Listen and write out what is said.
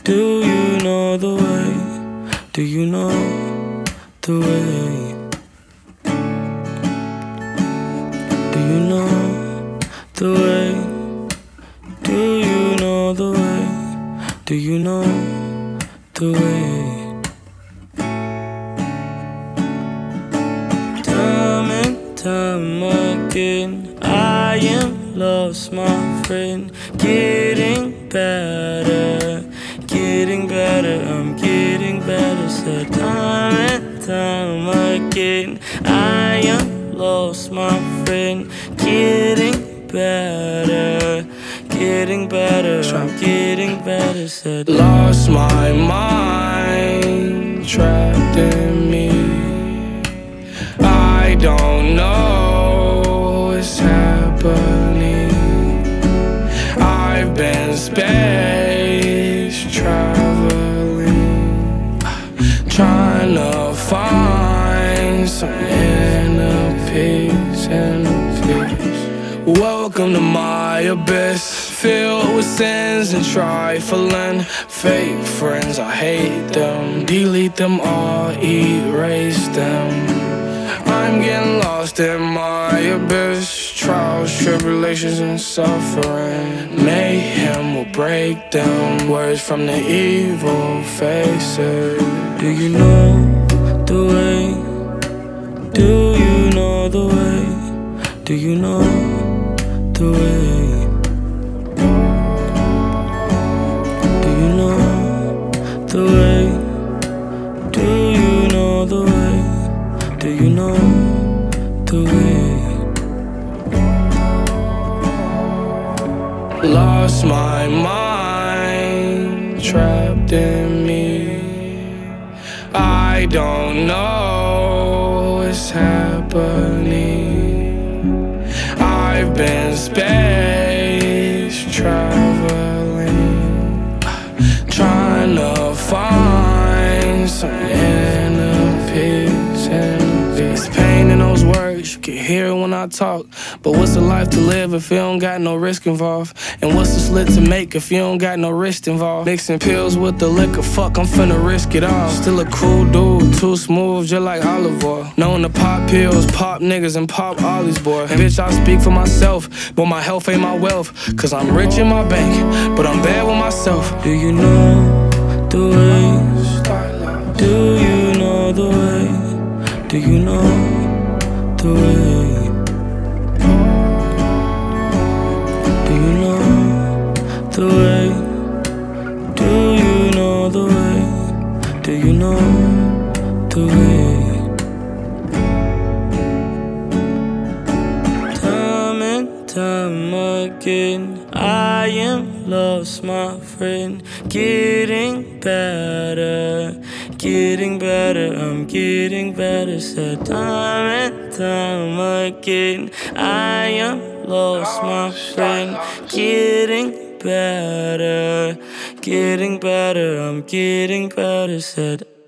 Do you know the way? Do you know the way? Do you know the way? Do you know the way? Do you know the way? Time and time again, I am lost, my friend. Getting better, getting better, I'm getting better. Said time and time again, I am lost, my friend. Getting better, getting better, I'm getting better. Said lost my mind, trapped in me. I don't know what's happening. I've been space traveling, trying to find some inner peace, Welcome to my abyss, filled with sins and trifling. Fake friends, I hate them. Delete them all, erase them. I'm getting lost in my abyss. Trials, tribulations, and suffering. Mayhem will break down words from the evil faces. do you know the way? Do you know the way? Do you know the way? Do you know the way? Do you know the way? Do you know the way? Lost my mind, trapped in me. I don't know what's happening. I've been space traveling, trying to find some inner peace. There's pain in those words, you can hear it when I talk. But what's a life to live if you don't got no risk involved? And what's a slit to make if you don't got no wrist involved? Mixing pills with the liquor, fuck, I'm finna risk it all. Still a cool dude, too smooth, just like olive oil. Known to pop pills, pop niggas, and pop ollies, boy. And bitch, I speak for myself, but my health ain't my wealth. Cause I'm rich in my bank, but I'm bad with myself. Do you know the way? Do you know the way? Do you know the way? Do you know the way? Do you know the way? Do you know the way? Time and time again, I am lost, my friend. Getting better, getting better, I'm getting better. Said time and time again, I am lost, my friend. Getting better, I'm getting better. Said